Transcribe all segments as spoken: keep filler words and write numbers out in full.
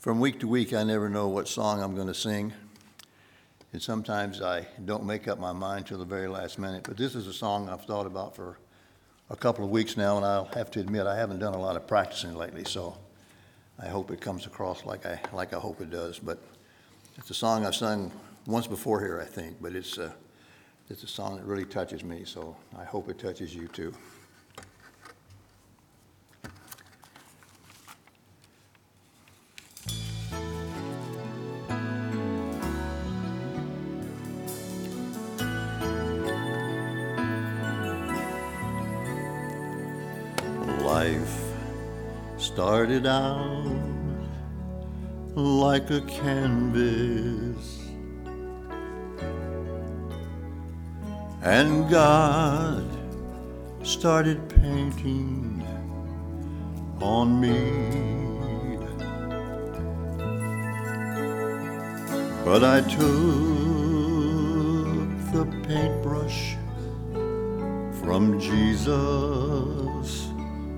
From week to week, I never know what song I'm going to sing, and sometimes I don't make up my mind till the very last minute. But this is a song I've thought about for a couple of weeks now, and I'll have to admit I haven't done a lot of practicing lately, so I hope it comes across like I like I hope it does. But it's a song I've sung once before here, I think, but it's a, it's a song that really touches me, so I hope it touches you too. Life started out like a canvas, and God started painting on me. But I took the paintbrush from Jesus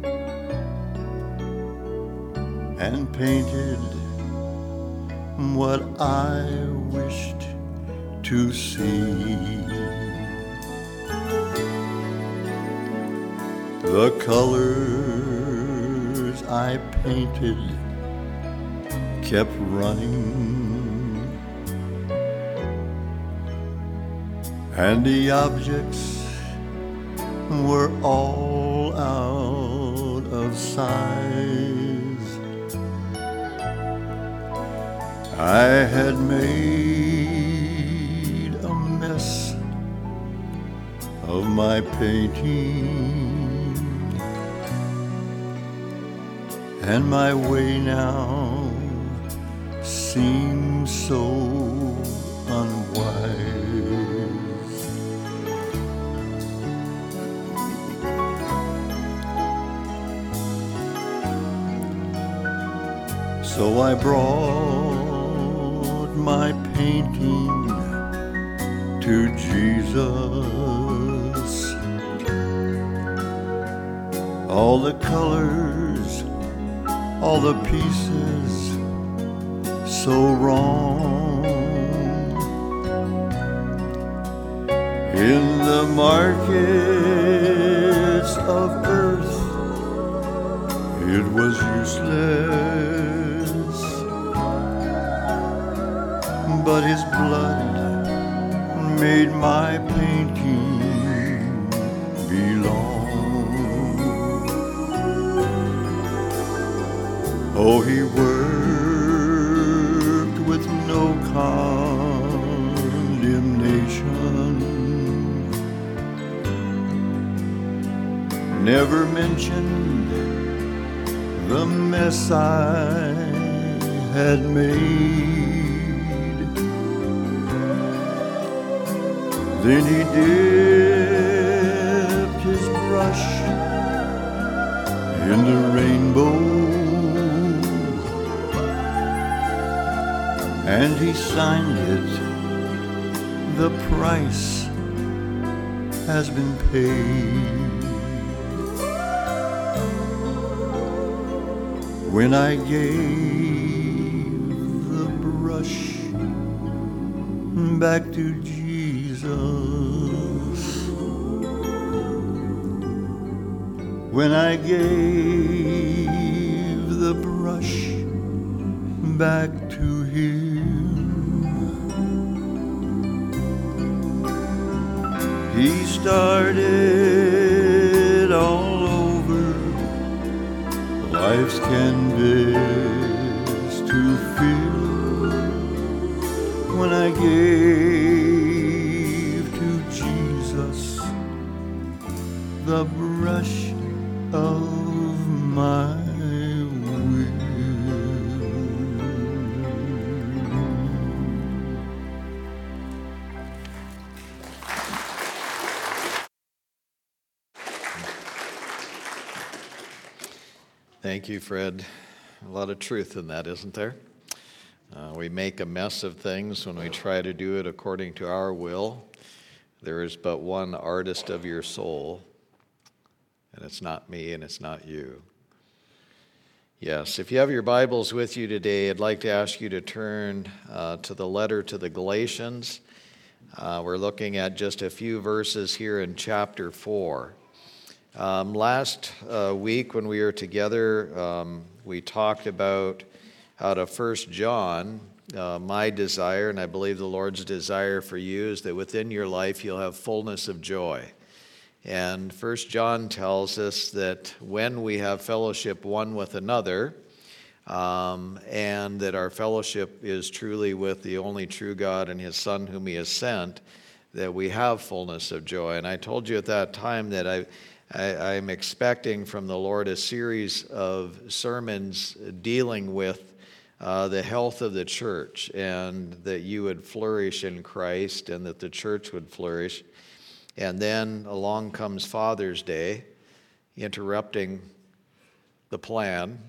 and painted what I wished to see. The colors I painted kept running, and the objects were all out of size. I had made a mess of my painting, and my way now seems so unwise. So I brought my painting to Jesus. All the colors, all the pieces so wrong. In the markets of earth it was useless, but his blood made my painting belong. Oh, he worked with no condemnation, never mentioned the mess I had made. Then he dipped his brush in the rainbow, and he signed it, the price has been paid. When I gave the brush back to Jesus, when I gave the brush back to him, he started all over life's canvas to fill. When I gave to Jesus the brush of my will. Thank you, Fred. A lot of truth in that, isn't there? Uh, we make a mess of things when we try to do it according to our will. There is but one artist of your soul, and it's not me and it's not you. Yes, if you have your Bibles with you today, I'd like to ask you to turn uh, to the letter to the Galatians. Uh, we're looking at just a few verses here in chapter four. Um, last uh, week when we were together, um, we talked about out of First John, uh, my desire, and I believe the Lord's desire for you, is that within your life you'll have fullness of joy. And First John tells us that when we have fellowship one with another, um, and that our fellowship is truly with the only true God and His Son whom He has sent, that we have fullness of joy. And I told you at that time that I, I, I'm expecting from the Lord a series of sermons dealing with uh, the health of the church, and that you would flourish in Christ and that the church would flourish. And then along comes Father's Day, interrupting the plan,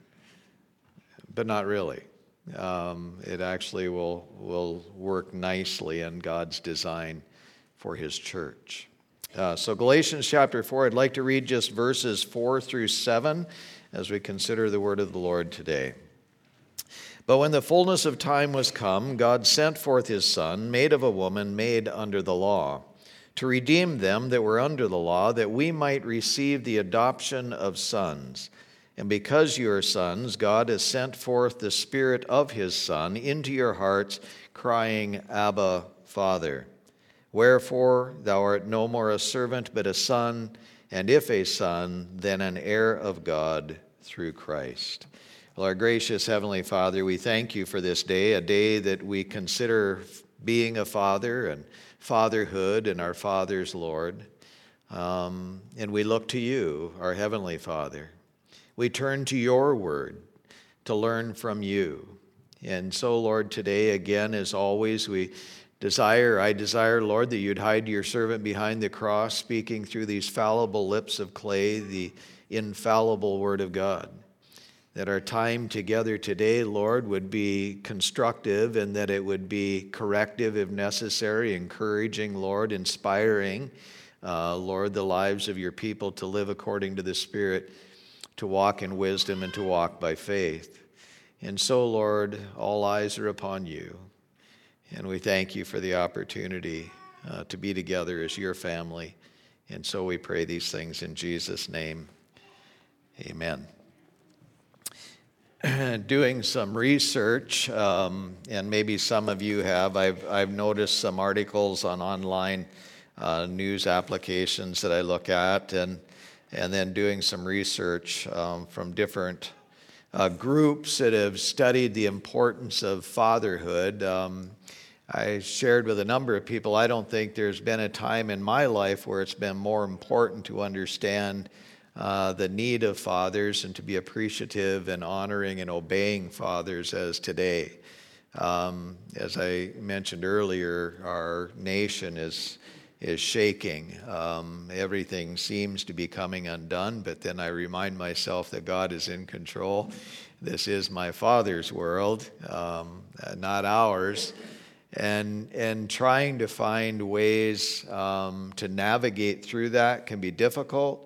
but not really. Um, it actually will, will work nicely in God's design for His church. Uh, so Galatians chapter four, I'd like to read just verses four through seven as we consider the word of the Lord today. But when the fullness of time was come, God sent forth His Son, made of a woman, made under the law, to redeem them that were under the law, that we might receive the adoption of sons. And because you are sons, God has sent forth the Spirit of His Son into your hearts, crying, Abba, Father. Wherefore thou art no more a servant, but a son, and if a son, then an heir of God through Christ. Well, our gracious Heavenly Father, we thank You for this day, a day that we consider being a father and fatherhood and our Father's Lord. Um, and we look to You, our Heavenly Father. We turn to Your word to learn from You. And so, Lord, today, again, as always, we desire, I desire, Lord, that You'd hide Your servant behind the cross, speaking through these fallible lips of clay, the infallible word of God. That our time together today, Lord, would be constructive, and that it would be corrective if necessary, encouraging, Lord, inspiring, uh, Lord, the lives of Your people to live according to the Spirit, to walk in wisdom and to walk by faith. And so, Lord, all eyes are upon You, and we thank You for the opportunity uh, to be together as Your family. And so we pray these things in Jesus' name. Amen. Doing some research, um, and maybe some of you have, I've, I've noticed some articles on online uh, news applications that I look at, and, and then doing some research um, from different uh, groups that have studied the importance of fatherhood. Um, I shared with a number of people, I don't think there's been a time in my life where it's been more important to understand Uh, the need of fathers and to be appreciative and honoring and obeying fathers as today. Um, as I mentioned earlier, our nation is is shaking. Um, everything seems to be coming undone, but then I remind myself that God is in control. This is my Father's world, um, not ours. And, and trying to find ways um, to navigate through that can be difficult.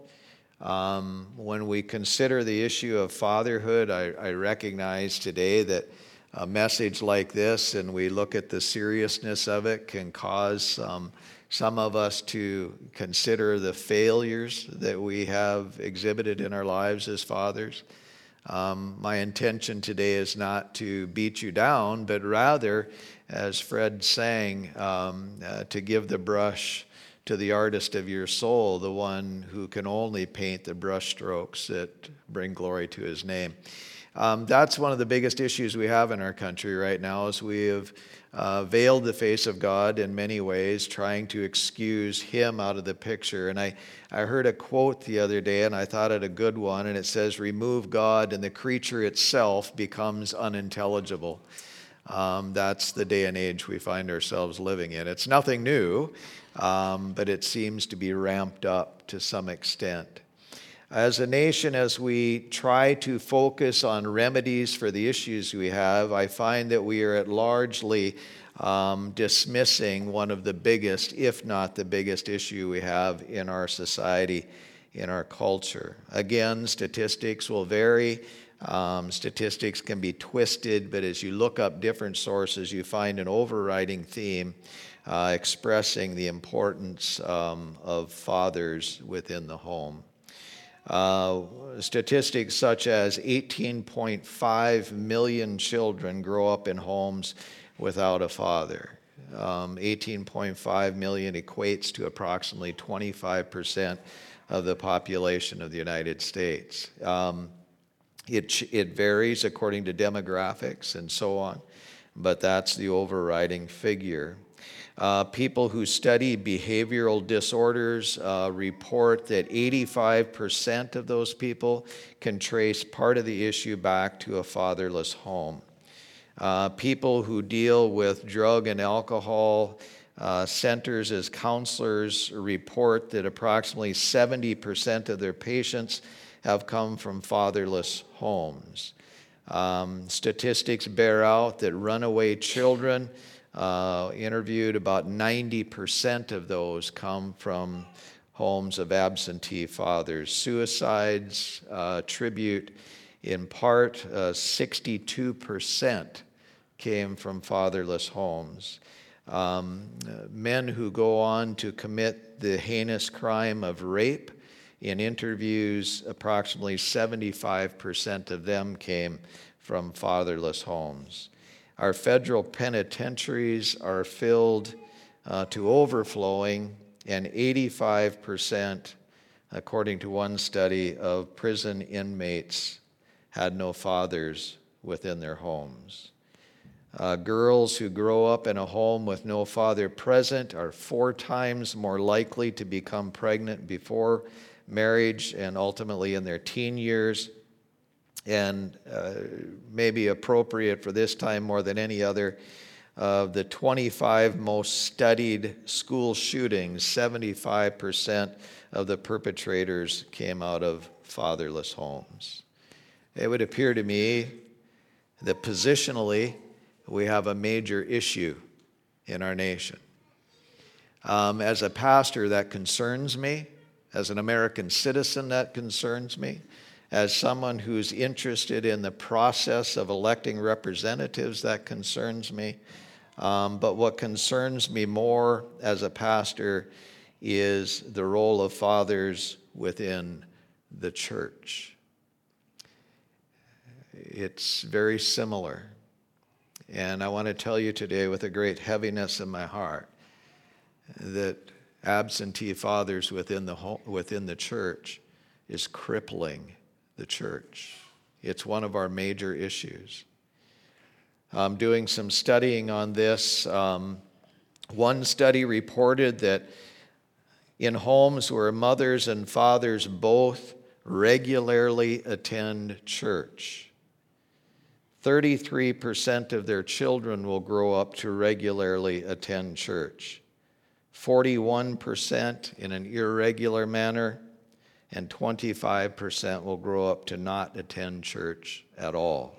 Um, when we consider the issue of fatherhood, I, I recognize today that a message like this, and we look at the seriousness of it, can cause um, some of us to consider the failures that we have exhibited in our lives as fathers. Um, my intention today is not to beat you down, but rather, as Fred sang, um, uh, to give the brush to the artist of your soul, the one who can only paint the brushstrokes that bring glory to His name. Um, that's one of the biggest issues we have in our country right now, is we have uh, veiled the face of God in many ways, trying to excuse Him out of the picture. And I, I heard a quote the other day, and I thought it a good one, and it says, remove God and the creature itself becomes unintelligible. Um, that's the day and age we find ourselves living in. It's nothing new, um, but it seems to be ramped up to some extent. As a nation, as we try to focus on remedies for the issues we have, I find that we are at largely um, dismissing one of the biggest, if not the biggest issue we have in our society, in our culture. Again, statistics will vary. Um, statistics can be twisted, but as you look up different sources, you find an overriding theme uh, expressing the importance um, of fathers within the home. Uh, statistics such as eighteen point five million children grow up in homes without a father. Um, eighteen point five million equates to approximately twenty-five percent of the population of the United States. Um, it, it varies according to demographics and so on, but that's the overriding figure. Uh, people who study behavioral disorders uh, report that eighty-five percent of those people can trace part of the issue back to a fatherless home. Uh, people who deal with drug and alcohol uh, centers as counselors report that approximately seventy percent of their patients have come from fatherless homes. Um, statistics bear out that runaway children, uh, interviewed, about ninety percent of those come from homes of absentee fathers. Suicides uh, attribute in part uh, sixty-two percent came from fatherless homes. Um, men who go on to commit the heinous crime of rape, in interviews, approximately seventy-five percent of them came from fatherless homes. Our federal penitentiaries are filled uh, to overflowing, and eighty-five percent, according to one study, of prison inmates had no fathers within their homes. Uh, girls who grow up in a home with no father present are four times more likely to become pregnant before marriage and ultimately in their teen years. And uh, maybe appropriate for this time more than any other, of uh, the twenty-five most studied school shootings, seventy-five percent of the perpetrators came out of fatherless homes. It would appear to me that positionally we have a major issue in our nation. Um, as a pastor, that concerns me. As an American citizen, that concerns me. As someone who's interested in the process of electing representatives, that concerns me. Um, but what concerns me more as a pastor is the role of fathers within the church. It's very similar. And I want to tell you today with a great heaviness in my heart that absentee fathers within the home, within the church is crippling the church. It's one of our major issues. I'm doing some studying on this. Um, one study reported that in homes where mothers and fathers both regularly attend church, thirty-three percent of their children will grow up to regularly attend church. forty-one percent in an irregular manner, and twenty-five percent will grow up to not attend church at all.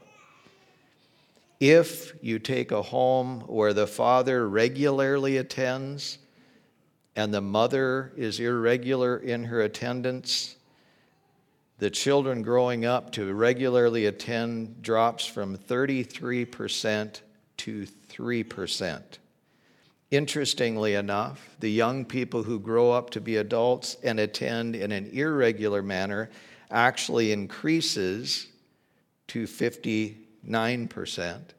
If you take a home where the father regularly attends and the mother is irregular in her attendance, the children growing up to regularly attend drops from thirty-three percent to three percent. Interestingly enough, the young people who grow up to be adults and attend in an irregular manner actually increases to fifty-nine percent.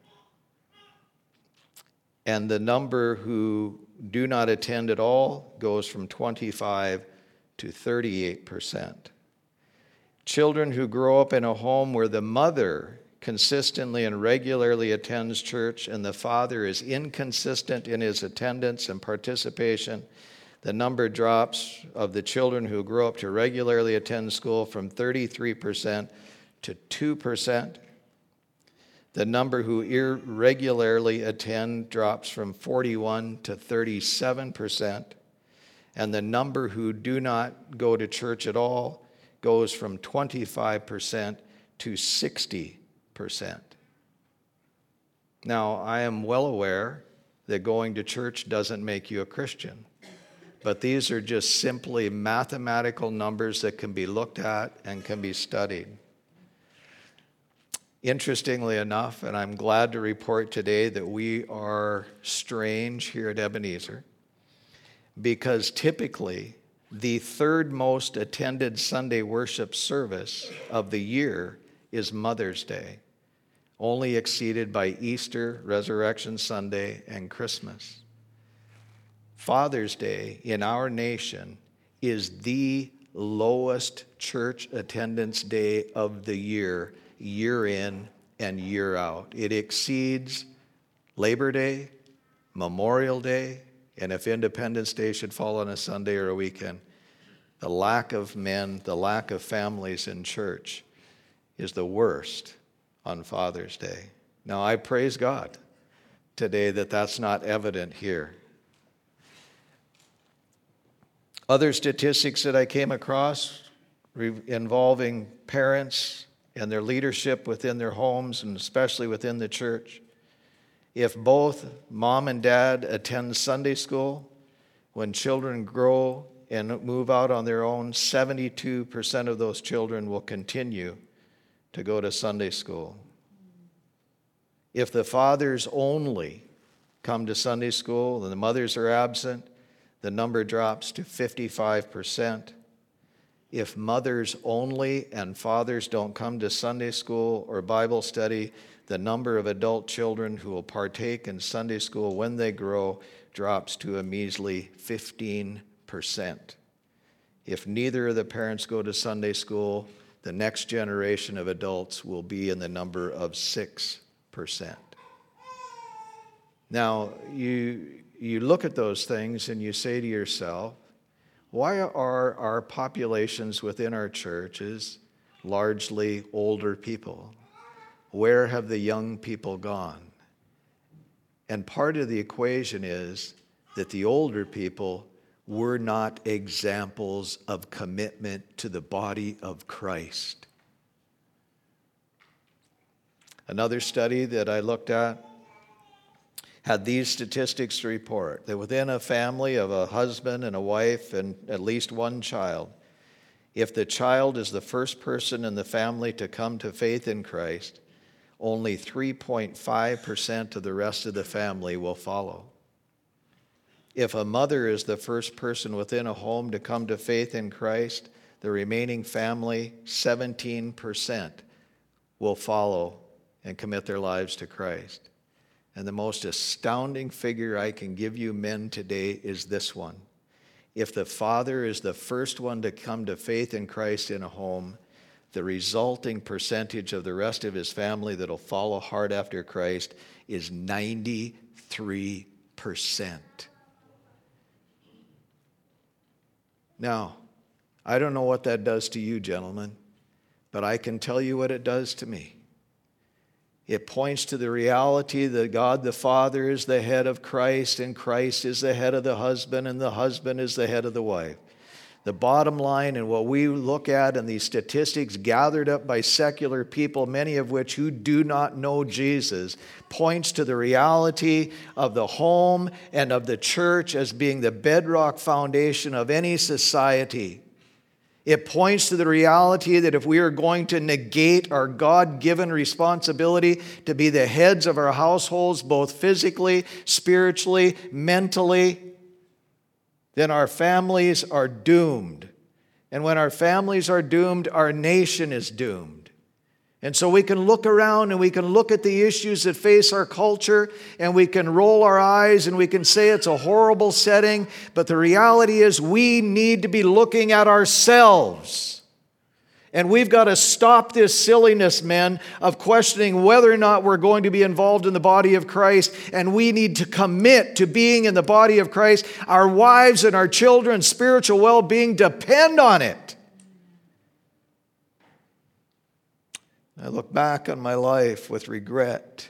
And the number who do not attend at all goes from twenty-five to thirty-eight percent. Children who grow up in a home where the mother consistently and regularly attends church and the father is inconsistent in his attendance and participation, the number drops of the children who grow up to regularly attend school from thirty-three percent to two percent. The number who irregularly attend drops from forty-one to thirty-seven percent. And the number who do not go to church at all goes from twenty-five percent to sixty percent. Now, I am well aware that going to church doesn't make you a Christian, but these are just simply mathematical numbers that can be looked at and can be studied. Interestingly enough, and I'm glad to report today that we are strange here at Ebenezer, because typically the third most attended Sunday worship service of the year is Mother's Day, only exceeded by Easter, Resurrection Sunday, and Christmas. Father's Day in our nation is the lowest church attendance day of the year, year in and year out. It exceeds Labor Day, Memorial Day, and if Independence Day should fall on a Sunday or a weekend, the lack of men, the lack of families in church is the worst on Father's Day. Now, I praise God today that that's not evident here. Other statistics that I came across involving parents and their leadership within their homes and especially within the church. If both mom and dad attend Sunday school, when children grow and move out on their own, seventy-two percent of those children will continue to go to Sunday school. If the fathers only come to Sunday school and the mothers are absent, the number drops to fifty-five percent. If mothers only and fathers don't come to Sunday school or Bible study, the number of adult children who will partake in Sunday school when they grow drops to a measly fifteen percent. If neither of the parents go to Sunday school, the next generation of adults will be in the number of six percent. Now, you, you look at those things and you say to yourself, why are our populations within our churches largely older people? Where have the young people gone? And part of the equation is that the older people were not examples of commitment to the body of Christ. Another study that I looked at had these statistics to report, that within a family of a husband and a wife and at least one child, if the child is the first person in the family to come to faith in Christ, only three point five percent of the rest of the family will follow. If a mother is the first person within a home to come to faith in Christ, the remaining family, seventeen percent, will follow and commit their lives to Christ. And the most astounding figure I can give you men today is this one. If the father is the first one to come to faith in Christ in a home, the resulting percentage of the rest of his family that'll follow hard after Christ is ninety-three percent. Now, I don't know what that does to you, gentlemen, but I can tell you what it does to me. It points to the reality that God the Father is the head of Christ, and Christ is the head of the husband, and the husband is the head of the wife. The bottom line, and what we look at in these statistics gathered up by secular people, many of which who do not know Jesus, points to the reality of the home and of the church as being the bedrock foundation of any society. It points to the reality that if we are going to negate our God-given responsibility to be the heads of our households, both physically, spiritually, mentally, then our families are doomed. And when our families are doomed, our nation is doomed. And so we can look around and we can look at the issues that face our culture and we can roll our eyes and we can say it's a horrible setting, but the reality is we need to be looking at ourselves. And we've got to stop this silliness, men, of questioning whether or not we're going to be involved in the body of Christ. And we need to commit to being in the body of Christ. Our wives and our children's spiritual well-being depend on it. I look back on my life with regret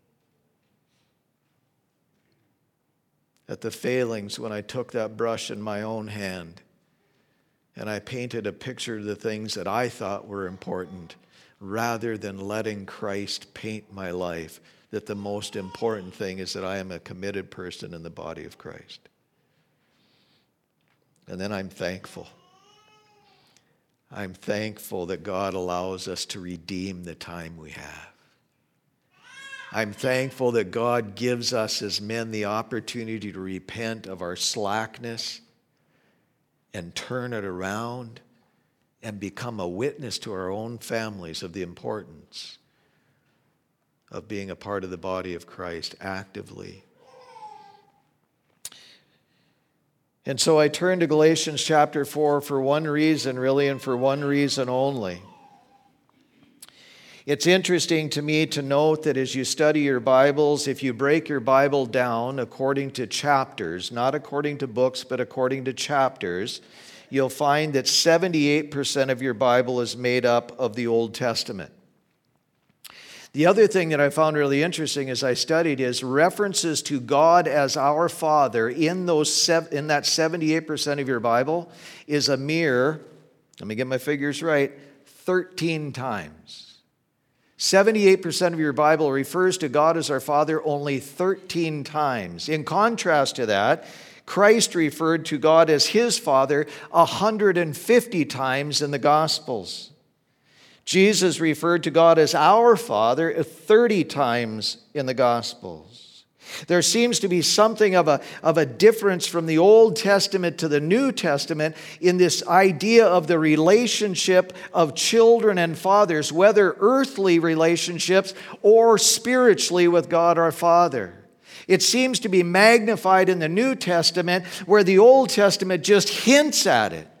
at the failings when I took that brush in my own hand and I painted a picture of the things that I thought were important rather than letting Christ paint my life, that the most important thing is that I am a committed person in the body of Christ. And then I'm thankful. I'm thankful that God allows us to redeem the time we have. I'm thankful that God gives us as men the opportunity to repent of our slackness and turn it around and become a witness to our own families of the importance of being a part of the body of Christ actively. And so I turn to Galatians chapter four for one reason, really, and for one reason only. It's interesting to me to note that as you study your Bibles, if you break your Bible down according to chapters, not according to books, but according to chapters, you'll find that seventy-eight percent of your Bible is made up of the Old Testament. The other thing that I found really interesting as I studied is references to God as our Father in those sev- in that seventy-eight percent of your Bible is a mere, let me get my figures right, thirteen times. seventy-eight percent of your Bible refers to God as our Father only thirteen times. In contrast to that, Christ referred to God as his Father one hundred fifty times in the Gospels. Jesus referred to God as our Father thirty times in the Gospels. There seems to be something of a, of a difference from the Old Testament to the New Testament in this idea of the relationship of children and fathers, whether earthly relationships or spiritually with God our Father. It seems to be magnified in the New Testament, where the Old Testament just hints at it.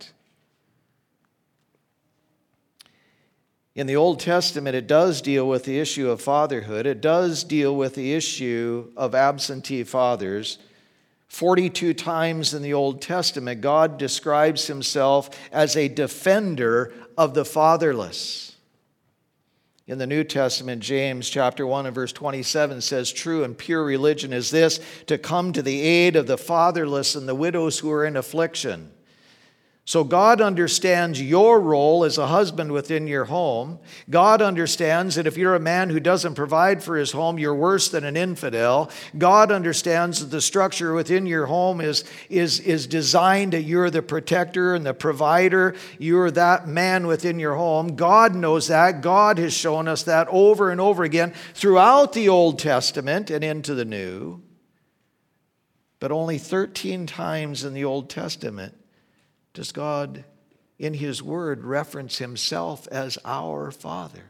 In the Old Testament, it does deal with the issue of fatherhood. It does deal with the issue of absentee fathers. forty-two times in the Old Testament, God describes himself as a defender of the fatherless. In the New Testament, James chapter one and verse twenty-seven says, "True and pure religion is this, to come to the aid of the fatherless and the widows who are in affliction." So God understands your role as a husband within your home. God understands that if you're a man who doesn't provide for his home, you're worse than an infidel. God understands that the structure within your home is, is, is designed that you're the protector and the provider. You're that man within your home. God knows that. God has shown us that over and over again throughout the Old Testament and into the New. But only thirteen times in the Old Testament does God, in his word, reference himself as our Father.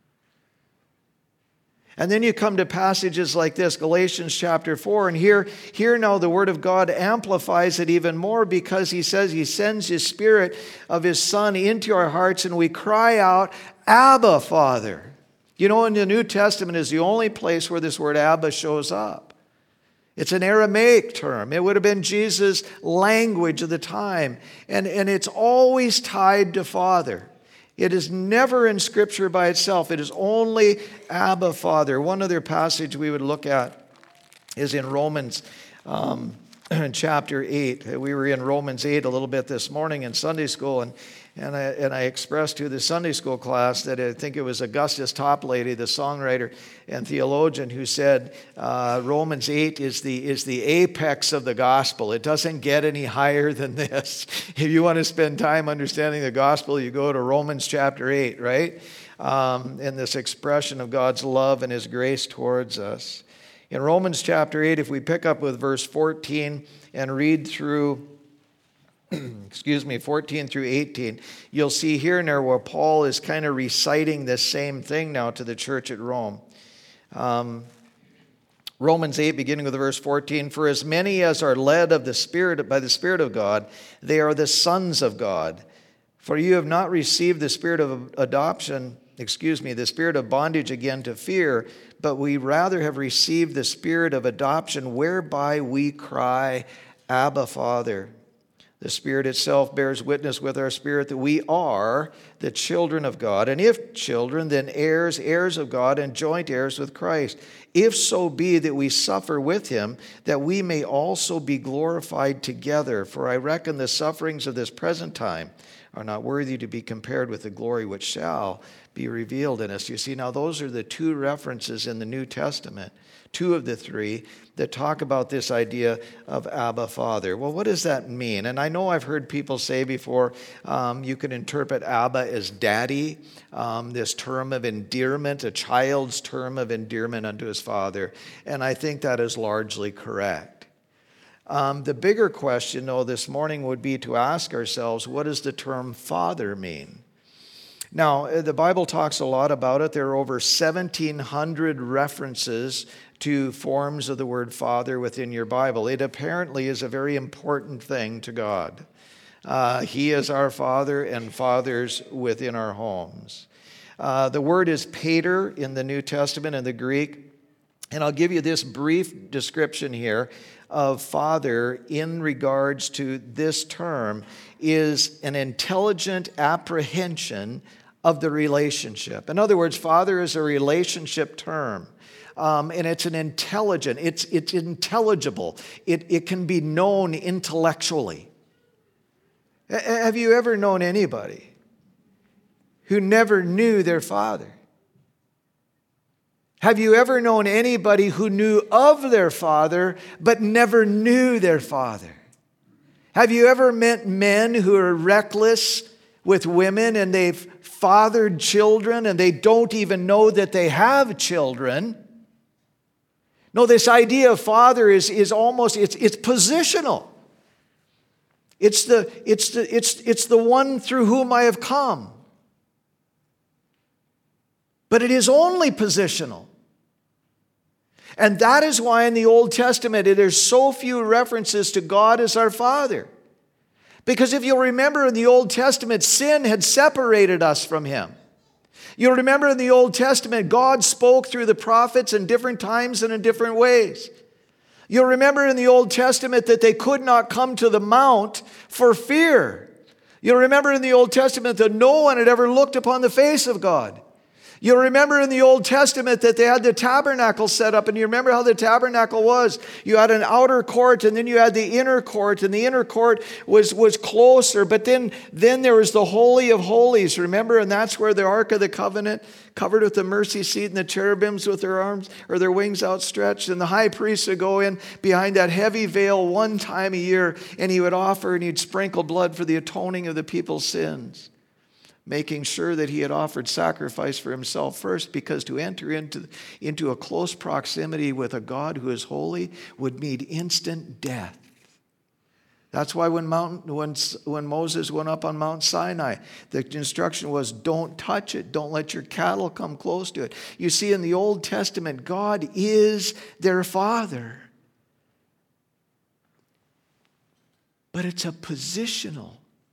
And then you come to passages like this, Galatians chapter four, and here, here now the word of God amplifies it even more, because he says he sends his Spirit of his Son into our hearts, and we cry out, "Abba, Father." You know, in the New Testament is the only place where this word Abba shows up. It's an Aramaic term. It would have been Jesus' language of the time. And, and it's always tied to Father. It is never in Scripture by itself. It is only Abba, Father. One other passage we would look at is in Romans um, chapter eight. We were in Romans eight a little bit this morning in Sunday school, and And I, and I expressed to the Sunday school class that I think it was Augustus Toplady, the songwriter and theologian, who said uh, Romans eight is the, is the apex of the gospel. It doesn't get any higher than this. If you want to spend time understanding the gospel, you go to Romans chapter eight, right? Um, and this expression of God's love and his grace towards us. In Romans chapter eight, if we pick up with verse fourteen and read through excuse me, fourteen through eighteen, you'll see here and there where Paul is kind of reciting this same thing now to the church at Rome. Um, Romans eight, beginning with verse fourteen, "For as many as are led of the Spirit by the Spirit of God, they are the sons of God. For you have not received the spirit of adoption, excuse me, the spirit of bondage again to fear, but we rather have received the spirit of adoption, whereby we cry, Abba, Father. The Spirit itself bears witness with our spirit that we are the children of God. And if children, then heirs, heirs of God, and joint heirs with Christ. If so be that we suffer with him, that we may also be glorified together. For I reckon the sufferings of this present time are not worthy to be compared with the glory which shall be revealed in us. You see, now those are the two references in the New Testament, two of the three, that talk about this idea of Abba, Father. Well, what does that mean? And I know I've heard people say before, um, you can interpret Abba as daddy, um, this term of endearment, a child's term of endearment unto his father. And I think that is largely correct. Um, the bigger question, though, this morning would be to ask ourselves, what does the term father mean? Now, the Bible talks a lot about it. There are over seventeen hundred references to forms of the word father within your Bible. It apparently is a very important thing to God. Uh, he is our father and fathers within our homes. Uh, the word is pater in the New Testament in the Greek. And I'll give you this brief description here of father in regards to this term is an intelligent apprehension of the relationship. In other words, father is a relationship term. Um, and it's an intelligent, it's, it's intelligible. It, it can be known intellectually. H- have you ever known anybody who never knew their father? Have you ever known anybody who knew of their father but never knew their father? Have you ever met men who are reckless with women and they've fathered children and they don't even know that they have children? No, this idea of father is, is almost, it's, it's positional. It's the, it's, the, it's, it's the one through whom I have come. But it is only positional. And that is why in the Old Testament there's so few references to God as our Father. Because if you'll remember in the Old Testament, sin had separated us from Him. You'll remember in the Old Testament, God spoke through the prophets in different times and in different ways. You'll remember in the Old Testament that they could not come to the mount for fear. You'll remember in the Old Testament that no one had ever looked upon the face of God. You'll remember in the Old Testament that they had the tabernacle set up, and you remember how the tabernacle was. You had an outer court, and then you had the inner court, and the inner court was, was closer, but then, then there was the Holy of Holies, remember? And that's where the Ark of the Covenant, covered with the mercy seat, and the cherubims with their arms or their wings outstretched, and the high priest would go in behind that heavy veil one time a year, and he would offer and he'd sprinkle blood for the atoning of the people's sins, making sure that he had offered sacrifice for himself first, because to enter into, into a close proximity with a God who is holy would mean instant death. That's why when, Mount, when, when Moses went up on Mount Sinai, the instruction was, don't touch it. Don't let your cattle come close to it. You see, in the Old Testament, God is their Father. But it's a positional,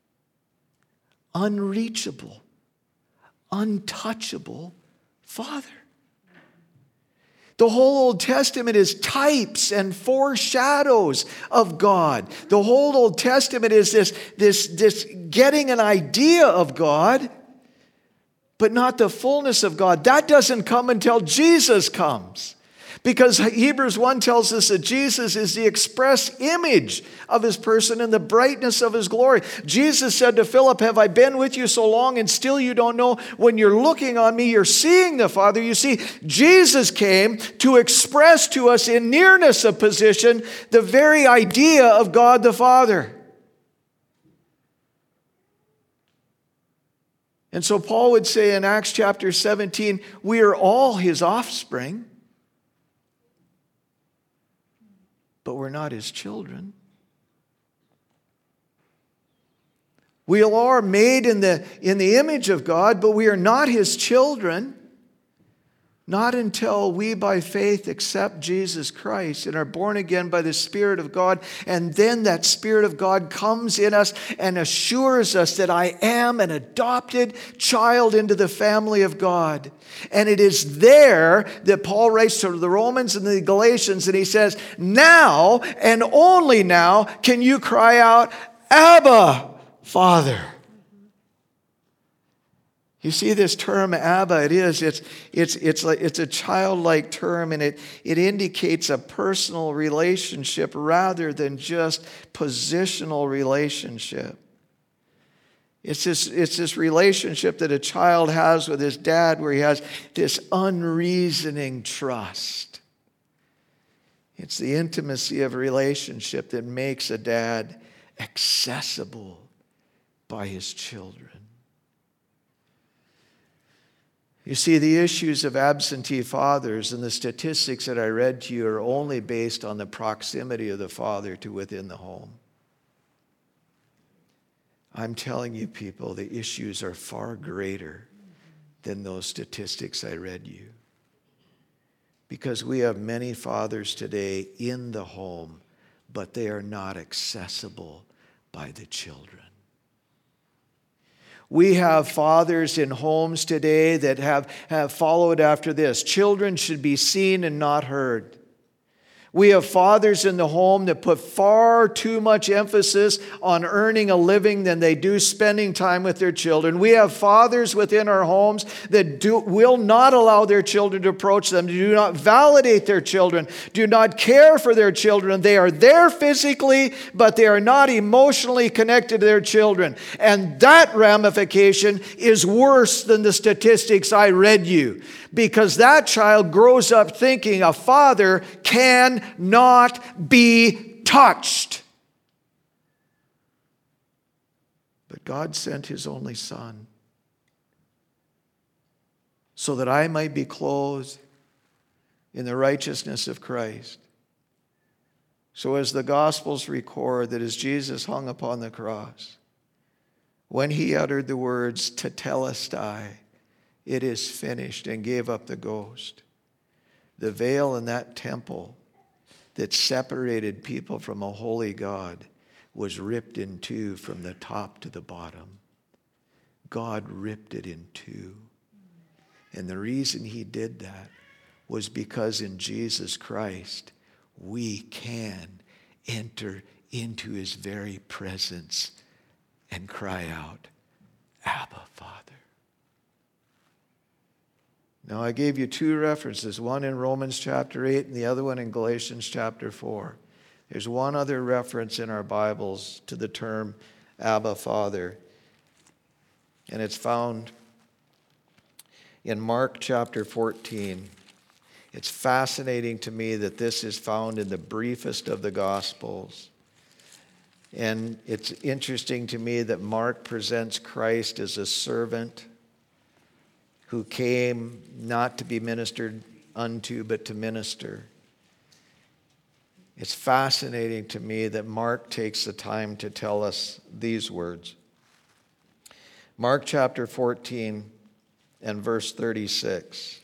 unreachable, untouchable Father. The whole Old Testament is types and foreshadows of God. The whole Old Testament is this, this, this getting an idea of God, but not the fullness of God. That doesn't come until Jesus comes. Because Hebrews one tells us that Jesus is the express image of His person and the brightness of His glory. Jesus said to Philip, have I been with you so long and still you don't know? When you're looking on me, you're seeing the Father. You see, Jesus came to express to us in nearness of position the very idea of God the Father. And so Paul would say in Acts chapter seventeen, we are all His offspring, but we're not His children. We are made in the, in the image of God, but we are not His children. Not until we by faith accept Jesus Christ and are born again by the Spirit of God. And then that Spirit of God comes in us and assures us that I am an adopted child into the family of God. And it is there that Paul writes to the Romans and the Galatians, and he says, now and only now can you cry out, Abba, Father. You see this term Abba, it is, it's, it's, it's, like, it's a childlike term, and it, it indicates a personal relationship rather than just positional relationship. It's this, it's this relationship that a child has with his dad where he has this unreasoning trust. It's the intimacy of a relationship that makes a dad accessible by his children. You see, the issues of absentee fathers and the statistics that I read to you are only based on the proximity of the father to within the home. I'm telling you, people, the issues are far greater than those statistics I read you. Because we have many fathers today in the home, but they are not accessible by the children. We have fathers in homes today that have, have followed after this. Children should be seen and not heard. We have fathers in the home that put far too much emphasis on earning a living than they do spending time with their children. We have fathers within our homes that do, will not allow their children to approach them, do not validate their children, do not care for their children. They are there physically, but they are not emotionally connected to their children. And that ramification is worse than the statistics I read you. Because that child grows up thinking a father cannot be touched. But God sent his only Son so that I might be clothed in the righteousness of Christ. So as the Gospels record that as Jesus hung upon the cross, when he uttered the words, "Tetelestai," it is finished, and gave up the ghost, the veil in that temple that separated people from a holy God was ripped in two from the top to the bottom. God ripped it in two. And the reason he did that was because in Jesus Christ, we can enter into his very presence and cry out, "Abba, Father." Now, I gave you two references, one in Romans chapter eight and the other one in Galatians chapter four. There's one other reference in our Bibles to the term Abba, Father, and it's found in Mark chapter fourteen. It's fascinating to me that this is found in the briefest of the Gospels. And it's interesting to me that Mark presents Christ as a servant who came not to be ministered unto, but to minister. It's fascinating to me that Mark takes the time to tell us these words. Mark chapter fourteen and verse thirty-six.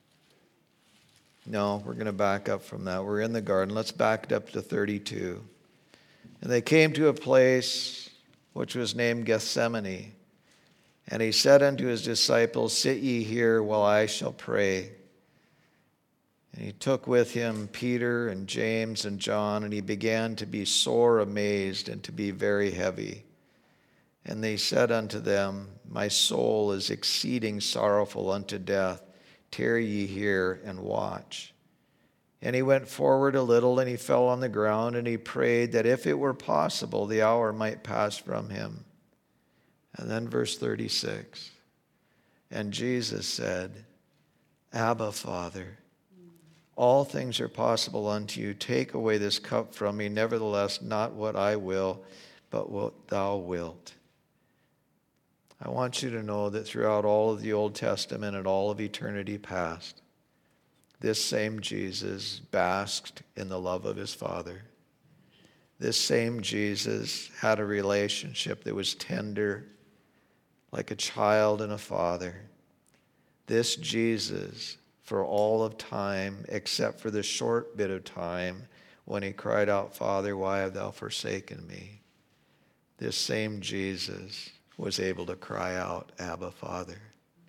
No, we're going to back up from that. We're in the garden. Let's back it up to thirty-two. And they came to a place which was named Gethsemane. And he said unto his disciples, "Sit ye here while I shall pray." And he took with him Peter and James and John, and he began to be sore amazed and to be very heavy. And they said unto them, "My soul is exceeding sorrowful unto death. Tarry ye here and watch." And he went forward a little, and he fell on the ground, and he prayed that if it were possible, the hour might pass from him. And then verse thirty-six, and Jesus said, "Abba, Father, all things are possible unto you. Take away this cup from me. Nevertheless, not what I will, but what thou wilt." I want you to know that throughout all of the Old Testament and all of eternity past, this same Jesus basked in the love of his Father. This same Jesus had a relationship that was tender, like a child and a father. This Jesus, for all of time, except for the short bit of time when he cried out, "Father, why have thou forsaken me?" This same Jesus was able to cry out, "Abba, Father."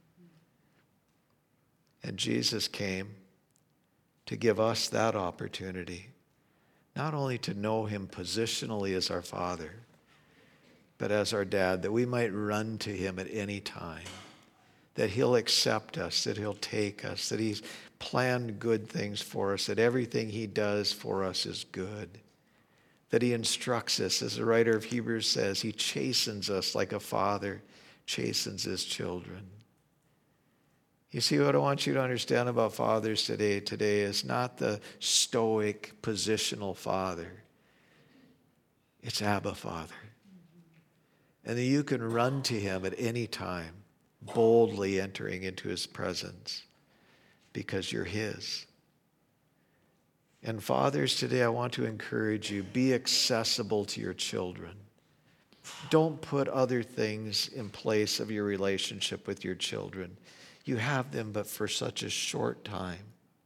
And Jesus came to give us that opportunity, not only to know him positionally as our Father, but as our Dad, that we might run to him at any time, that he'll accept us, that he'll take us, that he's planned good things for us, that everything he does for us is good. that he instructs us, as the writer of Hebrews says, he chastens us like a father chastens his children. You see, what I want you to understand about fathers today, today is not the stoic, positional father. It's Abba Father. And that you can run to him at any time, boldly entering into his presence, because you're his. And fathers, today I want to encourage you, be accessible to your children. Don't put other things in place of your relationship with your children. You have them, but for such a short time.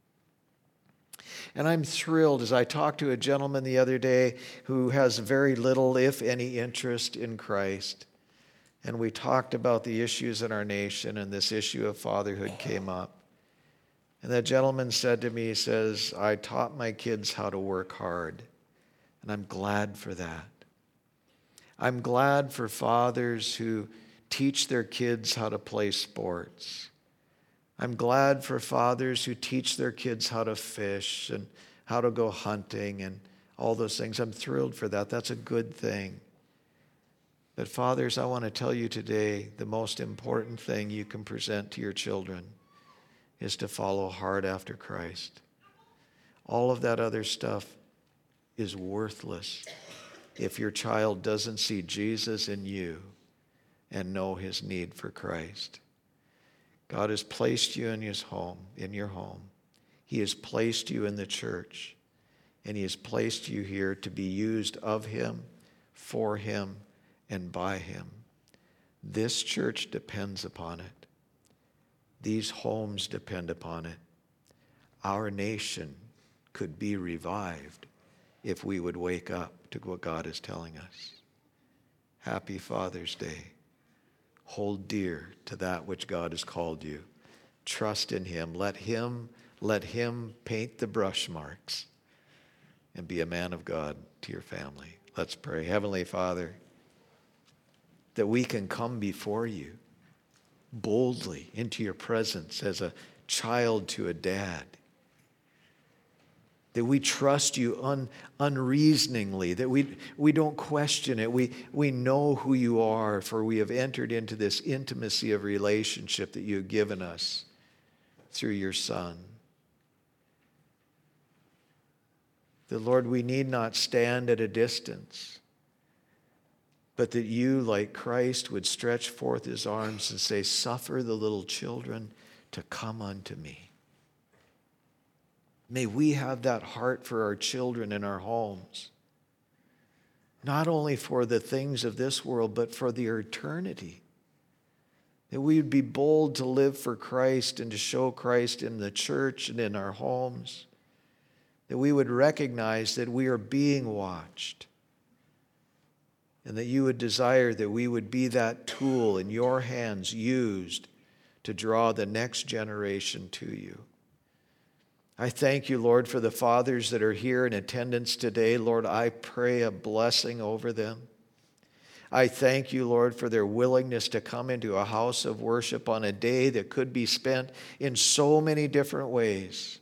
And I'm thrilled as I talked to a gentleman the other day who has very little, if any, interest in Christ. And we talked about the issues in our nation, and this issue of fatherhood came up. And that gentleman said to me, he says, I taught my kids how to work hard. And I'm glad for that. I'm glad for fathers who teach their kids how to play sports. I'm glad for fathers who teach their kids how to fish and how to go hunting and all those things. I'm thrilled for that. That's a good thing. But fathers, I want to tell you today, the most important thing you can present to your children is to follow hard after Christ. All of that other stuff is worthless if your child doesn't see Jesus in you and know his need for Christ. God has placed you in his home, in your home. He has placed you in the church, and he has placed you here to be used of him, for him, and by him. This church depends upon it. These homes depend upon it. Our nation could be revived if we would wake up to what God is telling us. Happy Father's Day. Hold dear to that which God has called you. Trust in him. Let him, let him paint the brush marks and be a man of God to your family. Let's pray. Heavenly Father, that we can come before you boldly into your presence as a child to a dad. That we trust you un, unreasoningly, that we, we don't question it. We, we know who you are, for we have entered into this intimacy of relationship that you have given us through your Son. That, Lord, we need not stand at a distance, but that you, like Christ, would stretch forth his arms and say, suffer the little children to come unto me. May we have that heart for our children in our homes, not only for the things of this world, but for the eternity. That we would be bold to live for Christ and to show Christ in the church and in our homes. That we would recognize that we are being watched, and that you would desire that we would be that tool in your hands used to draw the next generation to you. I thank you, Lord, for the fathers that are here in attendance today. Lord, I pray a blessing over them. I thank you, Lord, for their willingness to come into a house of worship on a day that could be spent in so many different ways.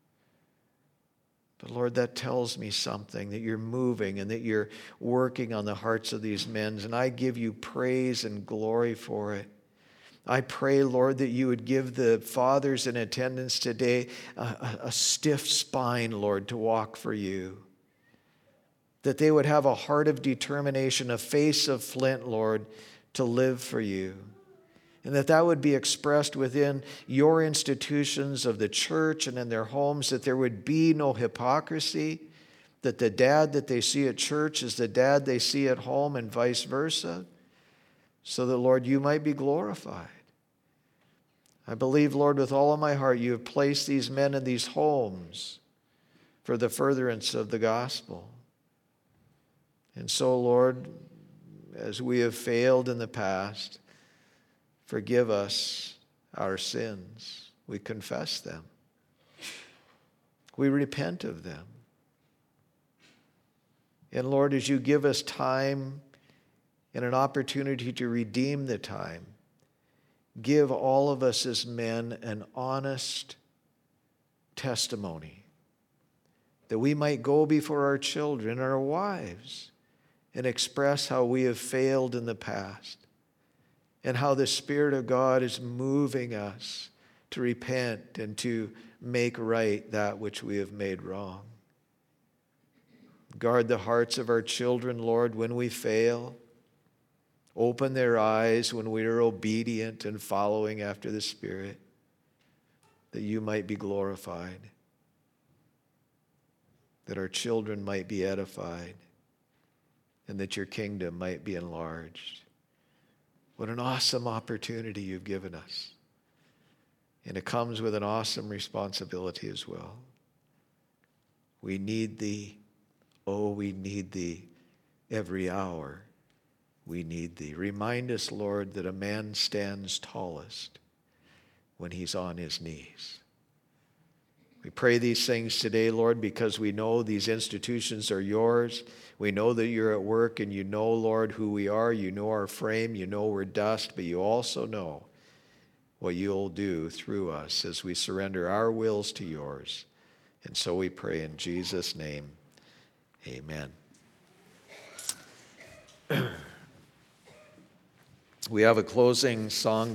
But Lord, that tells me something, that you're moving and that you're working on the hearts of these men, and I give you praise and glory for it. I pray, Lord, that you would give the fathers in attendance today a, a, a stiff spine, Lord, to walk for you. That they would have a heart of determination, a face of flint, Lord, to live for you. And that that would be expressed within your institutions of the church and in their homes, that there would be no hypocrisy, that the dad that they see at church is the dad they see at home and vice versa, so that, Lord, you might be glorified. I believe, Lord, with all of my heart, you have placed these men in these homes for the furtherance of the gospel. And so, Lord, as we have failed in the past, forgive us our sins. We confess them. We repent of them. And Lord, as you give us time and an opportunity to redeem the time, give all of us as men an honest testimony that we might go before our children and our wives and express how we have failed in the past and how the Spirit of God is moving us to repent and to make right that which we have made wrong. Guard the hearts of our children, Lord, when we fail. Open their eyes when we are obedient and following after the Spirit, that you might be glorified, that our children might be edified, and that your kingdom might be enlarged. What an awesome opportunity you've given us. And it comes with an awesome responsibility as well. We need thee. Oh, we need thee every hour. We need thee. Remind us, Lord, that a man stands tallest when he's on his knees. We pray these things today, Lord, because we know these institutions are yours. We know that you're at work, and you know, Lord, who we are. You know our frame. You know we're dust, but you also know what you'll do through us as we surrender our wills to yours. And so we pray in Jesus' name, amen. We have a closing song